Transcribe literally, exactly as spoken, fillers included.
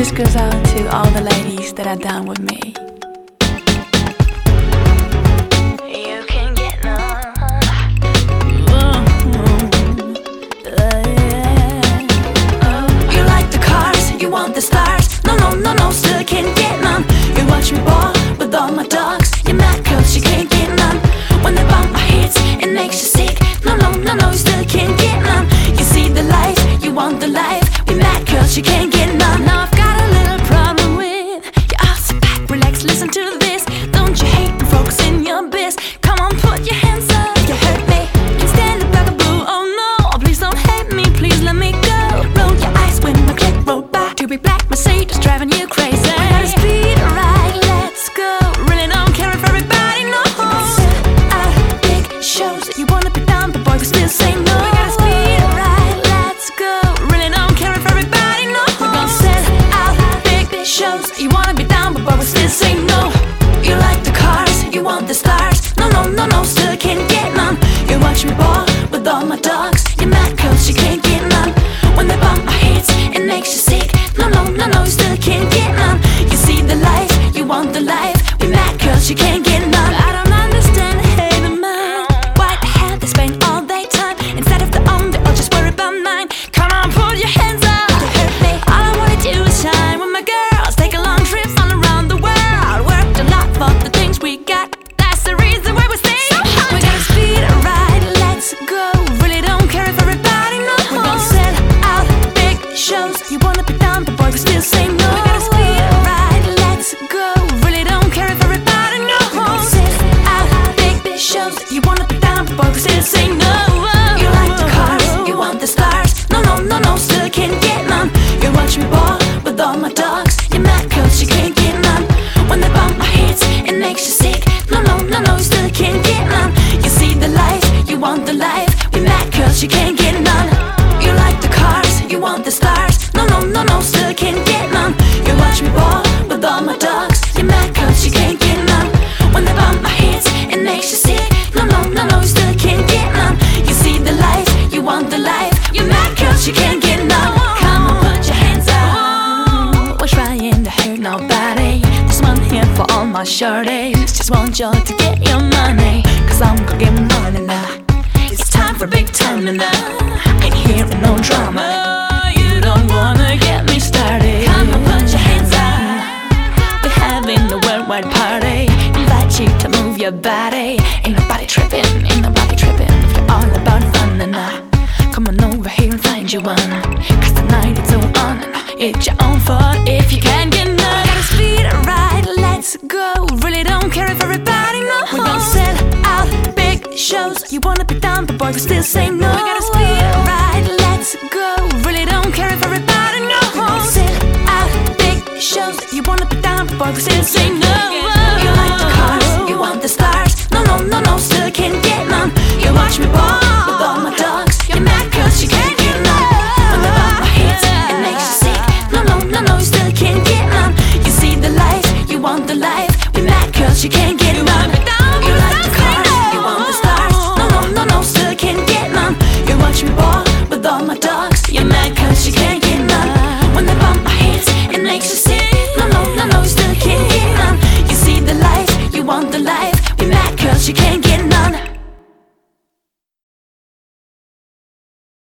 This goes out to all the ladies that are down with me. You can get none. You like the cars, you want the stars. No, no, no, no, still can't get none. You watch me ball with all my dogs. You're mad cause you can't get none. When they bump my hits, it makes you sick. No, no, no, no, you still can't get none. You see the life, you want the life. We mad cause you can't get none. Now I've got a little problem with you. All sit back, relax, listen to this. Don't you hate and focus in your biz. Come on, put your hands up. You hurt me, can't stand it like a boo. Oh no, please don't hate me, please let me go. Roll your eyes when my click roll by. To be black Mercedes driving you crazy. We gotta speed right, let's go. Really don't care if everybody knows. Out big shows that you wanna be down, but boy we still say no. We gotta speed right, let's go. Really don't care if everybody knows. We're gonna sell out big shows. You wanna be down, but boy we still say no. You like the cars, you want the stars. No, no, no, no, still can't get none. You watch me ball with all my dogs. You're mad cause you can't get none. When they bump my hits, it makes you sick. No, no, no, no, you still can't get none. You see the life, you want the life. We mad cause you can't get none. I don't understand hate of mine. Why the hell they spend all their time instead of their own, they all just worry about mine. Come on, put your hands up. You hurt me. All I wanna do is shine with my girls. Take a long trips all around the world. Worked a lot for the things we got. That's the reason why we stay so hot. We gotta speed it right, let's go. Really don't care if everybody knows. We're gonna sell out big shows. You wanna be down, but boy we still say no. We gotta speed it right, let's go. Really don't care if everybody knows. We're gonna sell out big shows. You wanna be down, but boy we still say no. You like the cars, you want the stars. No, no, no, no, still can't get none. You watch me ball with all my dogs. You're mad cause you can't get none. When they bump my hits, it makes you sick. No, no, no, no, you still can't get none. You see the life, you want the life. We mad cause you can't get none. You like the cars, you want the stars. No, no, no, no, still can't get none. You watch me ball with all my dogs. You're mad cause you can't get none. When they bump my hits, it makes you sick. No, no, no, no, you still can't get none. You see the life, you want the life. You're mad cause you can't get none. Come on, put your hands up. We're trying to hurt nobody. This one here for all my shorties. Just want you to get your money, cause I'm gonna get money now. It's time for big time now. Ain't here for no drama. You don't wanna get me started. Come on, put your hands up. We're having a worldwide party. Invite you to move your body. Ain't nobody tripping, ain't nobody tripping. If you're all about fun and uh, come on over here and find you one. Cause tonight it's so on and it's your own fault if you can't get none. Gotta speed it right, let's go. Really don't care if everybody knows. We're gonna sell out big shows. You wanna be down, but boy we still say no. We gotta speed it right, let's go. Really don't care if everybody knows. We're gonna sell out big shows. You wanna be down, but boy we still say no.